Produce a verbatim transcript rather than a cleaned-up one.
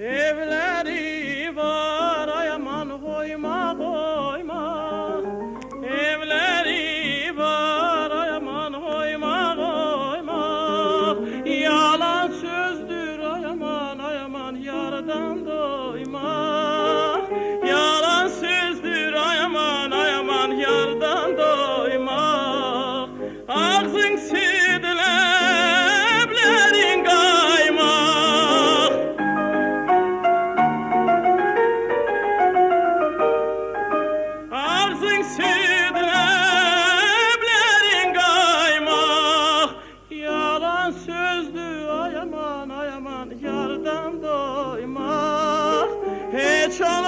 Evleri var ay aman koyma koyma. Evleri var ay aman koyma koyma. Yalan sözdür ay aman ay aman yardan doyma. Yalan sözdür ay aman ay aman yardan doyma. Ağzın südüle sözdü ay aman ay aman yardan doymak hiç